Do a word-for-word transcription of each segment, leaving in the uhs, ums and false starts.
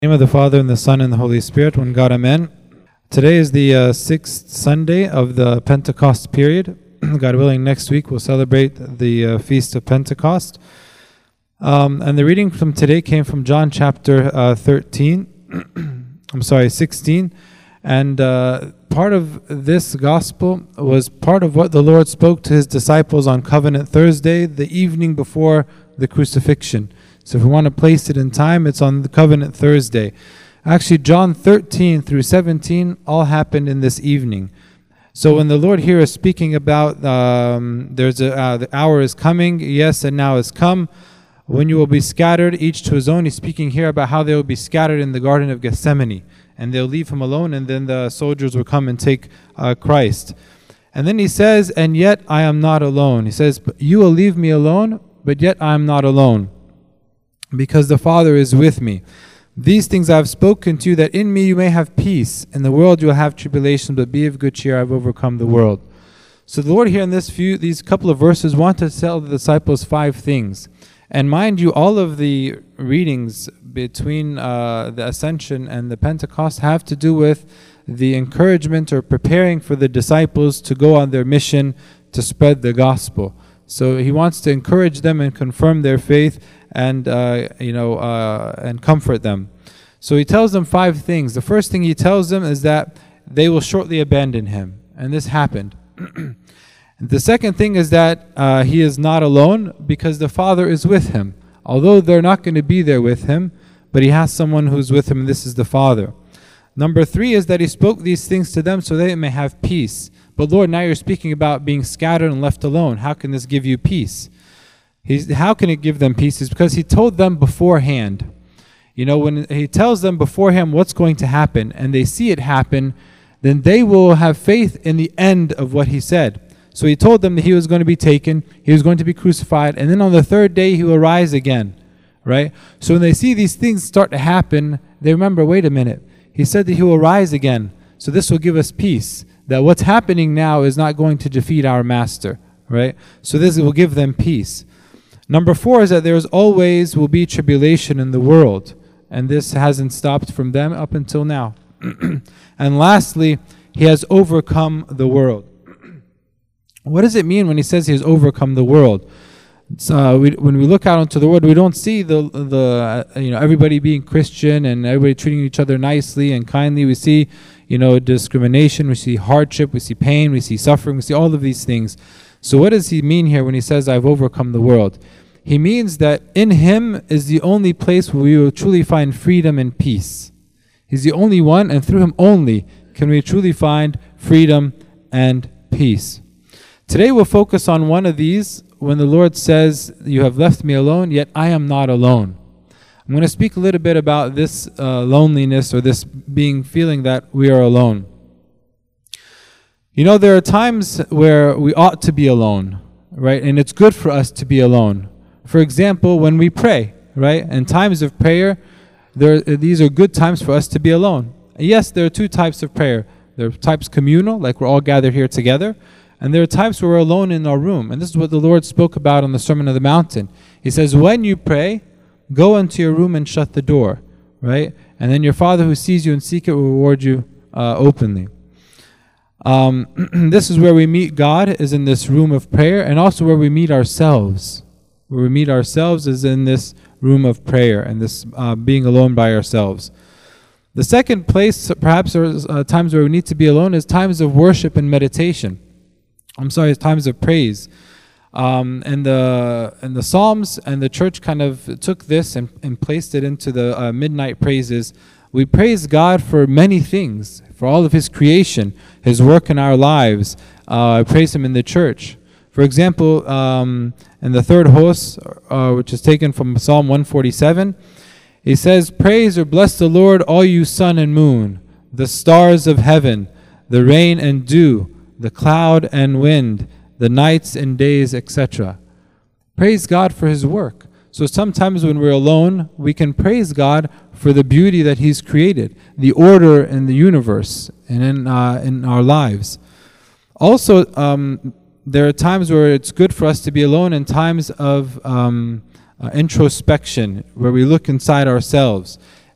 In the name of the Father, and the Son, and the Holy Spirit, one God, Amen. Today is the uh, sixth Sunday of the Pentecost period. God willing, next week we'll celebrate the uh, Feast of Pentecost. Um, and the reading from today came from John chapter uh, thirteen. I'm sorry, sixteen. And uh, part of this gospel was part of what the Lord spoke to His disciples on Covenant Thursday, the evening before the crucifixion. So if we want to place it in time, it's on the Covenant Thursday. Actually, John thirteen through seventeen all happened in this evening. So when the Lord here is speaking about um, there's a uh, the hour is coming, yes, and now has come, when you will be scattered, each to his own. He's speaking here about how they will be scattered in the Garden of Gethsemane, and they'll leave him alone, and then the soldiers will come and take uh, Christ. And then he says, and yet I am not alone. He says, you will leave me alone, but yet I am not alone, because the Father is with me. These things I have spoken to you, that in me you may have peace. In the world you will have tribulation, but be of good cheer, I have overcome the world. So the Lord here in this few, these couple of verses want to tell the disciples five things. And mind you, all of the readings between uh, the Ascension and the Pentecost have to do with the encouragement or preparing for the disciples to go on their mission to spread the gospel. So he wants to encourage them and confirm their faith and uh, you know uh, and comfort them. So he tells them five things. The first thing he tells them is that they will shortly abandon him, and this happened. The second thing is that uh, he is not alone, because the Father is with him. Although they're not going to be there with him, but he has someone who's with him, and this is the Father. Number three is that he spoke these things to them so they may have peace. But Lord, now you're speaking about being scattered and left alone. How can this give you peace? He's, how can it give them peace? It's because he told them beforehand. You know, when he tells them beforehand what's going to happen, and they see it happen, then they will have faith in the end of what he said. So he told them that he was going to be taken, he was going to be crucified, and then on the third day he will rise again, right? So when they see these things start to happen, they remember, wait a minute, he said that he will rise again. So this will give us peace, that what's happening now is not going to defeat our master, right? So this will give them peace. Number four is that there is always will be tribulation in the world, and this hasn't stopped from them up until now. And lastly, he has overcome the world. What does it mean when he says he has overcome the world? Uh, we, when we look out into the world, we don't see the the uh, you know everybody being Christian and everybody treating each other nicely and kindly. We see you know discrimination, we see hardship, we see pain, we see suffering, we see all of these things. So what does he mean here when he says I've overcome the world? He means that in him is the only place where we will truly find freedom and peace. He's the only one, and through him only can we truly find freedom and peace. Today we'll focus on one of these when the Lord says, you have left me alone, yet I am not alone. I'm going to speak a little bit about this uh, loneliness, or this being feeling that we are alone. You know, there are times where we ought to be alone, right? And it's good for us to be alone. For example, when we pray, right? In times of prayer, there these are good times for us to be alone. Yes, there are two types of prayer. There are types communal, like we're all gathered here together. And there are times where we're alone in our room. And this is what the Lord spoke about on the Sermon on the Mountain. He says, when you pray, go into your room and shut the door, right? And then your Father who sees you in secret will reward you uh, openly. Um, this is where we meet God, is in this room of prayer, and also where we meet ourselves. Where we meet ourselves is in this room of prayer, and this uh, being alone by ourselves. The second place, perhaps, or uh, times where we need to be alone, is times of worship and meditation. I'm sorry, times of praise. Um, and the and the Psalms and the church kind of took this and, and placed it into the uh, midnight praises. We praise God for many things, for all of His creation, His work in our lives. Uh, I praise Him in the church. For example, um, in the third hos, uh, which is taken from Psalm one forty-seven, he says, praise or bless the Lord, all you sun and moon, the stars of heaven, the rain and dew, the cloud and wind, the nights and days, et cetera. Praise God for His work. So sometimes when we're alone, we can praise God for the beauty that He's created, the order in the universe and in uh, in our lives. Also, um, there are times where it's good for us to be alone, in times of um, uh, introspection, where we look inside ourselves.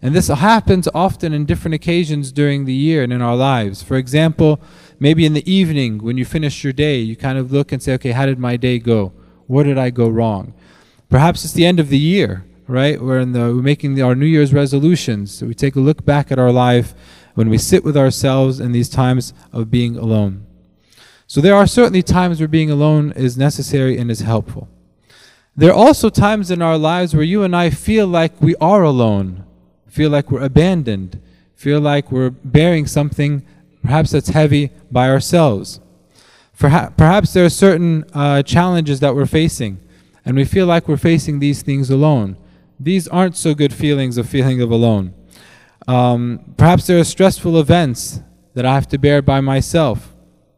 And this happens often in different occasions during the year and in our lives. For example, maybe in the evening when you finish your day, you kind of look and say, okay, how did my day go? Where did I go wrong? Perhaps it's the end of the year, right? We're, in the, we're making the, our New Year's resolutions. So we take a look back at our life when we sit with ourselves in these times of being alone. So there are certainly times where being alone is necessary and is helpful. There are also times in our lives where you and I feel like we are alone, feel like we're abandoned, feel like we're bearing something perhaps that's heavy by ourselves. Perhaps there are certain uh, challenges that we're facing, and we feel like we're facing these things alone. These aren't so good feelings of feeling of alone. Um, perhaps there are stressful events that I have to bear by myself.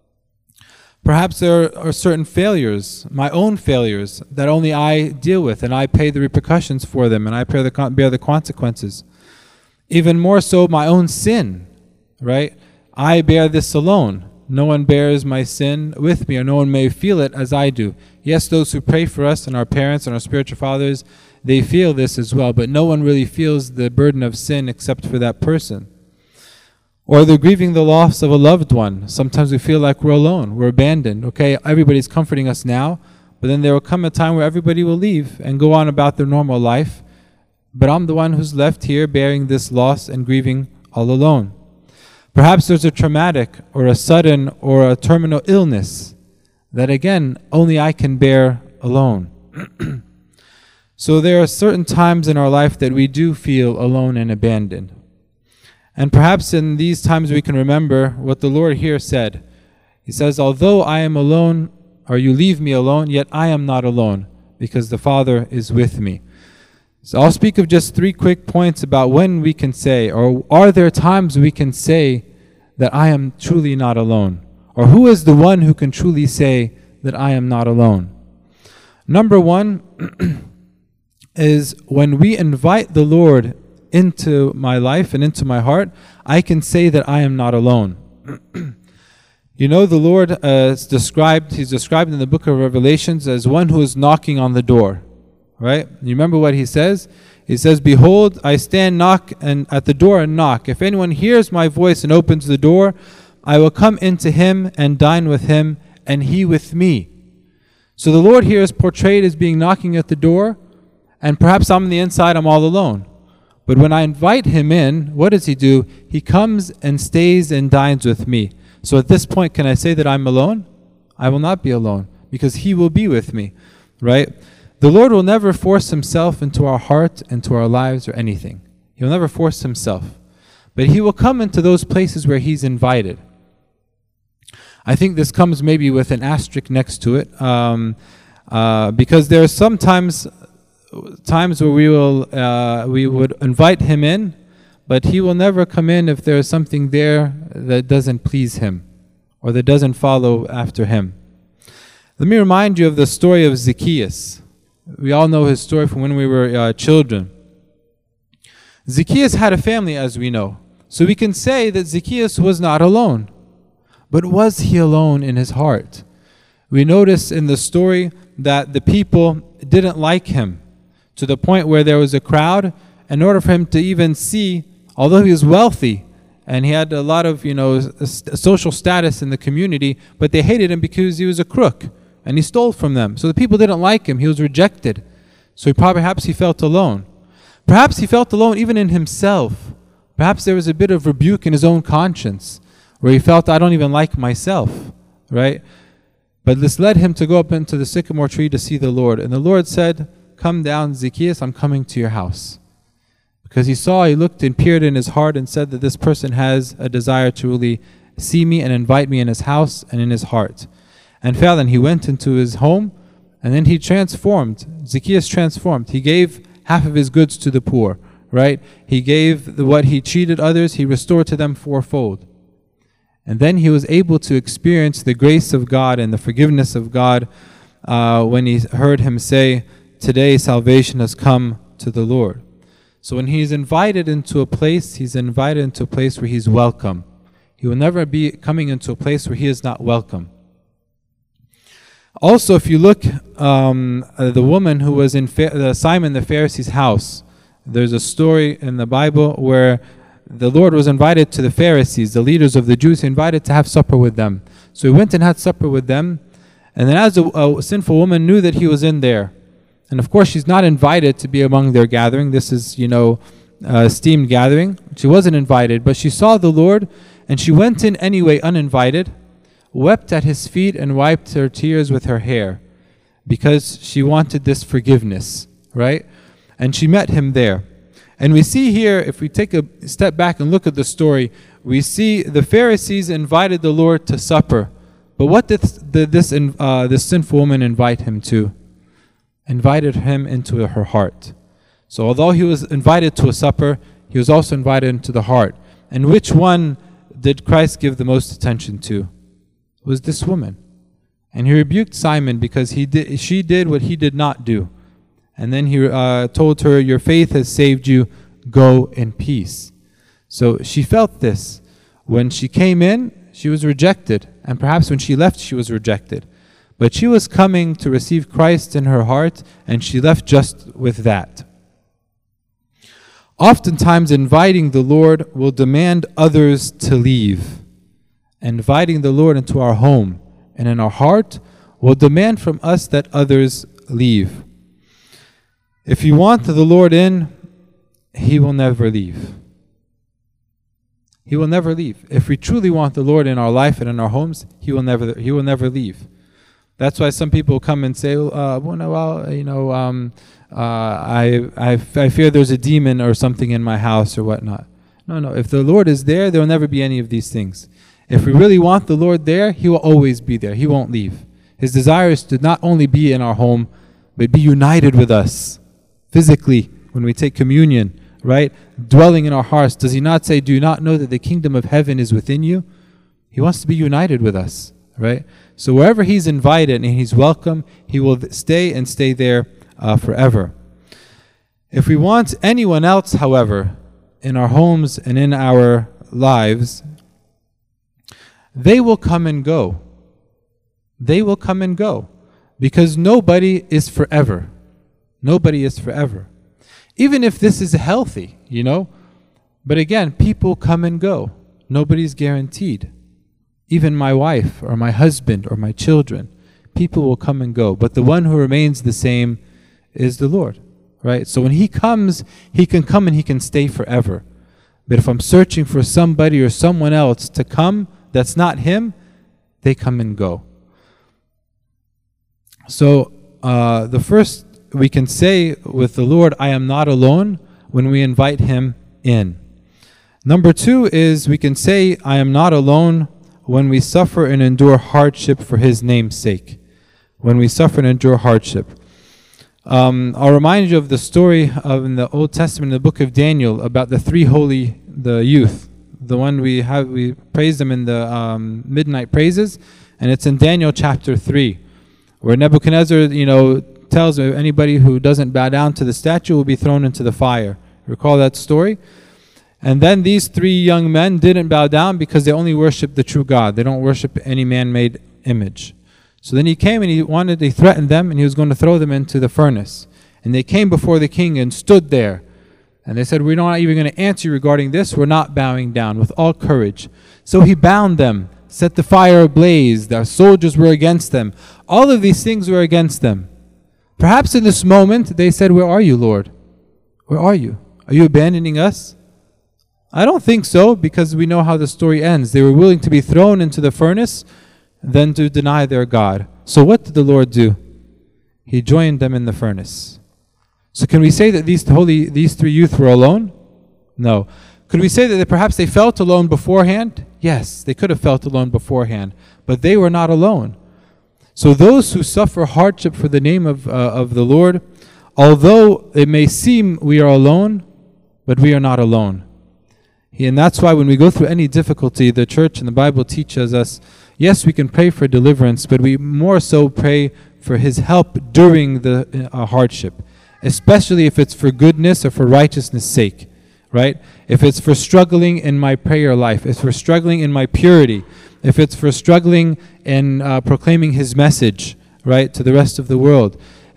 Perhaps there are certain failures, my own failures, that only I deal with, and I pay the repercussions for them, and I bear the, bear the consequences. Even more so, my own sin, right? I bear this alone. No one bears my sin with me, or no one may feel it as I do. Yes, those who pray for us and our parents and our spiritual fathers, they feel this as well, but no one really feels the burden of sin except for that person. Or they're grieving the loss of a loved one. Sometimes we feel like we're alone, we're abandoned. Okay, everybody's comforting us now, but then there will come a time where everybody will leave and go on about their normal life. But I'm the one who's left here bearing this loss and grieving all alone. Perhaps there's a traumatic or a sudden or a terminal illness that again, only I can bear alone. So there are certain times in our life that we do feel alone and abandoned. And perhaps in these times we can remember what the Lord here said. He says, although I am alone, or you leave me alone, yet I am not alone, because the Father is with me. So I'll speak of just three quick points about when we can say, or are there times we can say that I am truly not alone? Or who is the one who can truly say that I am not alone? Number one is when we invite the Lord into my life and into my heart, I can say that I am not alone. You know, the Lord uh, is described, He's described in the book of Revelations as one who is knocking on the door. Right? You remember what He says? He says, behold, I stand knock and at the door and knock. If anyone hears my voice and opens the door, I will come into him and dine with him, and he with me. So the Lord here is portrayed as being knocking at the door, and perhaps I'm on the inside, I'm all alone. But when I invite Him in, what does He do? He comes and stays and dines with me. So at this point, can I say that I'm alone? I will not be alone, because He will be with me, right? The Lord will never force Himself into our heart, into our lives, or anything. He will never force Himself. But He will come into those places where He's invited. I think this comes maybe with an asterisk next to it, um, uh, because there are sometimes times where we will uh, we would invite Him in, but He will never come in if there is something there that doesn't please Him, or that doesn't follow after Him. Let me remind you of the story of Zacchaeus. We all know his story from when we were uh, children. Zacchaeus had a family, as we know. So we can say that Zacchaeus was not alone. But was he alone in his heart? We notice in the story that the people didn't like him, to the point where there was a crowd. In order for him to even see, although he was wealthy, and he had a lot of, you know, social status in the community, but they hated him because he was a crook. And he stole from them. So the people didn't like him. He was rejected. So he probably, perhaps he felt alone. Perhaps he felt alone even in himself. Perhaps there was a bit of rebuke in his own conscience, where he felt, I don't even like myself, right? But this led him to go up into the sycamore tree to see the Lord. And the Lord said, come down, Zacchaeus, I'm coming to your house. Because he saw, he looked and peered in his heart and said that this person has a desire to really see me and invite me in his house and in his heart. And fell, and he went into his home, and then he transformed. Zacchaeus transformed. He gave half of his goods to the poor, right? He gave the, what he cheated others, he restored to them fourfold. And then he was able to experience the grace of God and the forgiveness of God uh, when he heard Him say, today salvation has come to the Lord. So when he's invited into a place, he's invited into a place where he's welcome. He will never be coming into a place where he is not welcome. Also, if you look, um, uh, the woman who was in Fa- uh, Simon the Pharisee's house, There's a story in the Bible where the Lord was invited to the Pharisees, the leaders of the Jews, invited to have supper with them. So he went and had supper with them. And then as a, a sinful woman knew that he was in there. And of course, she's not invited to be among their gathering. This is, you know, uh, esteemed gathering. She wasn't invited, but she saw the Lord, and she went in anyway, uninvited, wept at his feet and wiped her tears with her hair, because she wanted this forgiveness, right? And she met him there. And we see here, if we take a step back and look at the story, we see the Pharisees invited the Lord to supper. But what did this, uh, this sinful woman invite him to? Invited him into her heart. So although he was invited to a supper, he was also invited into the heart. And which one did Christ give the most attention to? It was this woman. And he rebuked Simon because he did, she did what he did not do. And then he uh, told her, your faith has saved you, go in peace. So she felt this. When she came in, she was rejected. And perhaps when she left, she was rejected. But she was coming to receive Christ in her heart, and she left just with that. Oftentimes, inviting the Lord will demand others to leave. Inviting the Lord into our home and in our heart will demand from us that others leave. If you want the Lord in, He will never leave. He will never leave. If we truly want the Lord in our life and in our homes, He will never He will never leave. That's why some people come and say, uh, well, you know, um, uh, I, I, I fear there's a demon or something in my house or whatnot. No, no. If the Lord is there, there will never be any of these things. If we really want the Lord there, He will always be there. He won't leave. His desire is to not only be in our home, but be united with us physically when we take communion, right? Dwelling in our hearts. Does He not say, do you not know that the kingdom of heaven is within you? He wants to be united with us, right? So wherever He's invited and He's welcome, He will stay and stay there uh, forever. If we want anyone else, however, in our homes and in our lives, they will come and go. They will come and go. Because nobody is forever. Nobody is forever. Even if this is healthy, you know. But again, people come and go. Nobody's guaranteed. Even my wife or my husband or my children, people will come and go. But the one who remains the same is the Lord, right? So when He comes, He can come and He can stay forever. But if I'm searching for somebody or someone else to come that's not Him, they come and go. So uh, the first we can say with the Lord, I am not alone, when we invite Him in. Number two is we can say, I am not alone, when we suffer and endure hardship for His name's sake. When we suffer and endure hardship. Um, I'll remind you of the story of in the Old Testament, in the book of Daniel, about the three holy, the youth. The one we have, we praise them in the um, midnight praises, and it's in Daniel chapter three, where Nebuchadnezzar, you know, tells anybody who doesn't bow down to the statue will be thrown into the fire. Recall that story? And then these three young men didn't bow down because they only worship the true God. They don't worship any man-made image. So then he came and he wanted, he threatened them, and he was going to throw them into the furnace. And they came before the king and stood there. And they said, we're not even going to answer you regarding this. We're not bowing down, with all courage. So he bound them, set the fire ablaze. Their soldiers were against them. All of these things were against them. Perhaps in this moment they said, where are you, Lord? Where are you? Are you abandoning us? I don't think so, because we know how the story ends. They were willing to be thrown into the furnace than to deny their God. So what did the Lord do? He joined them in the furnace. So can we say that these holy, these three youth were alone? No. Could we say that they, perhaps they felt alone beforehand? Yes, they could have felt alone beforehand, but they were not alone. So those who suffer hardship for the name of, uh, of the Lord, although it may seem we are alone, but we are not alone. And that's why when we go through any difficulty, the church and the Bible teaches us, yes, we can pray for deliverance, but we more so pray for His help during the uh, hardship, especially if it's for goodness or for righteousness' sake, right? If it's for struggling in my prayer life, if for struggling in my purity, if it's for struggling in uh, proclaiming His message, right, to the rest of the world,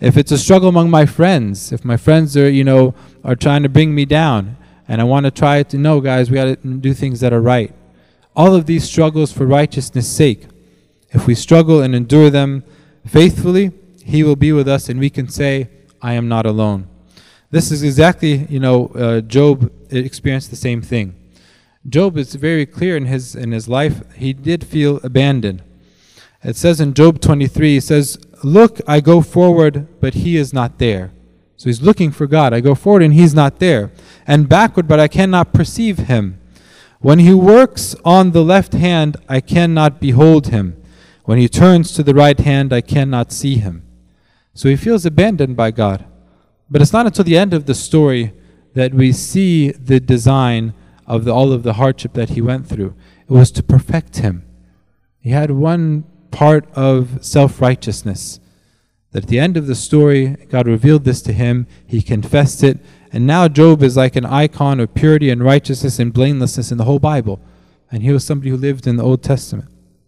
If it's a struggle among my friends, if my friends are, you know, are trying to bring me down, and I want to try to, no, guys, we got to do things that are right. All of these struggles for righteousness' sake, if we struggle and endure them faithfully, He will be with us, and we can say, I am not alone. This is exactly, you know, uh, Job experienced the same thing. Job is very clear in his in his life. He did feel abandoned. It says in Job twenty-three, he says, look, I go forward, but He is not there. So he's looking for God. I go forward and He's not there. And backward, but I cannot perceive Him. When He works on the left hand, I cannot behold Him. When He turns to the right hand, I cannot see Him. So he feels abandoned by God. But it's not until the end of the story that we see the design of the, all of the hardship that he went through. It was to perfect him. He had one part of self-righteousness. That at the end of the story, God revealed this to him. He confessed it. And now Job is like an icon of purity and righteousness and blamelessness in the whole Bible. And he was somebody who lived in the Old Testament.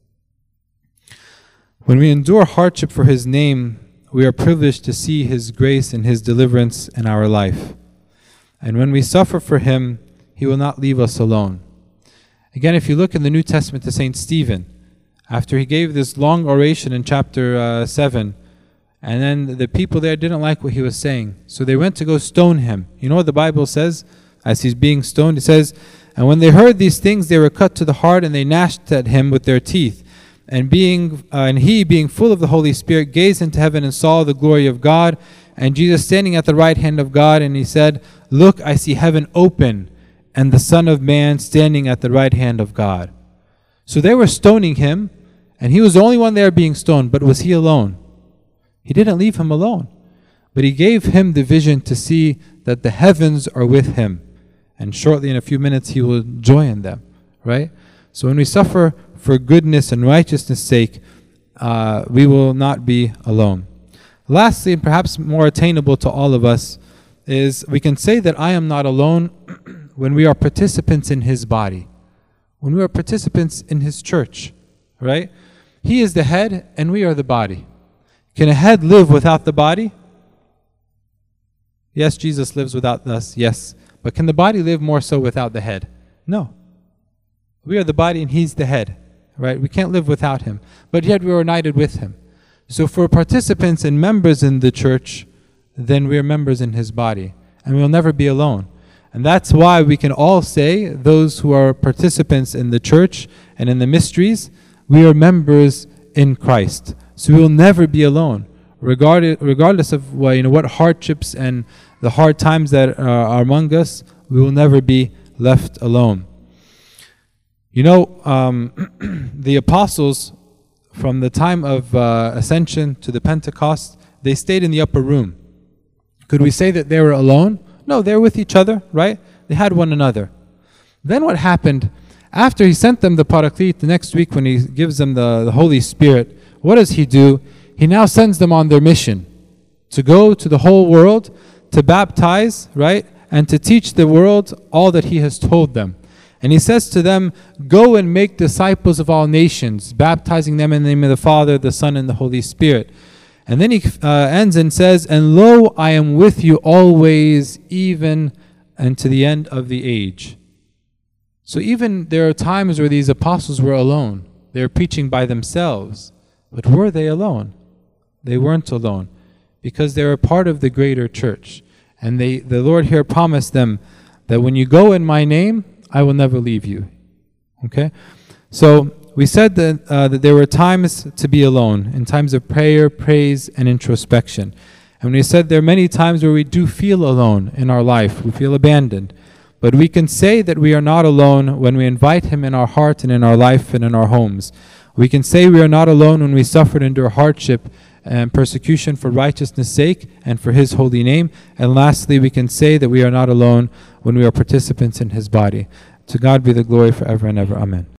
When we endure hardship for His name, we are privileged to see His grace and His deliverance in our life. And when we suffer for Him, He will not leave us alone. Again, if you look in the New Testament to Saint Stephen, after he gave this long oration in chapter uh, seven, and then the people there didn't like what he was saying, so they went to go stone him. You know what the Bible says as he's being stoned? It says, and when they heard these things, they were cut to the heart, and they gnashed at him with their teeth. And being uh, and he, being full of the Holy Spirit, gazed into heaven and saw the glory of God, and Jesus standing at the right hand of God, and he said, look, I see heaven open, and the Son of Man standing at the right hand of God. So they were stoning him, and he was the only one there being stoned, but was he alone? He didn't leave him alone, but He gave him the vision to see that the heavens are with him, and shortly in a few minutes he will join them, right? So when we suffer for goodness and righteousness' sake, uh, we will not be alone. Lastly, and perhaps more attainable to all of us, is we can say that I am not alone when we are participants in His body, when we are participants in His church, right? He is the head and we are the body. Can a head live without the body? Yes, Jesus lives without us, yes. But can the body live more so without the head? No. We are the body and He's the head, right? We can't live without Him. But yet we are united with Him. So for participants and members in the church, then we are members in His body. And we will never be alone. And that's why we can all say, those who are participants in the church and in the mysteries, we are members in Christ. So we will never be alone. Regardless, regardless of what, you know, what hardships and the hard times that are among us, we will never be left alone. You know, um, the apostles, from the time of uh, ascension to the Pentecost, they stayed in the upper room. Could we say that they were alone? No, they were with each other, right? They had one another. Then what happened? After He sent them the Paraclete, the next week when He gives them the, the Holy Spirit, what does He do? He now sends them on their mission to go to the whole world, to baptize, right? And to teach the world all that He has told them. And He says to them, go and make disciples of all nations, baptizing them in the name of the Father, the Son, and the Holy Spirit. And then He uh, ends and says, and lo, I am with you always, even unto the end of the age. So even there are times where these apostles were alone. They were preaching by themselves. But were they alone? They weren't alone, because they were part of the greater church. And they, the Lord here promised them that when you go in My name, I will never leave you. Okay? So we said that, uh, that there were times to be alone, in times of prayer, praise, and introspection. And we said there are many times where we do feel alone in our life. We feel abandoned. But we can say that we are not alone when we invite Him in our heart and in our life and in our homes. We can say we are not alone when we suffer and endure hardship and persecution for righteousness' sake and for His holy name. And lastly, we can say that we are not alone when we are participants in His body. To God be the glory forever and ever. Amen.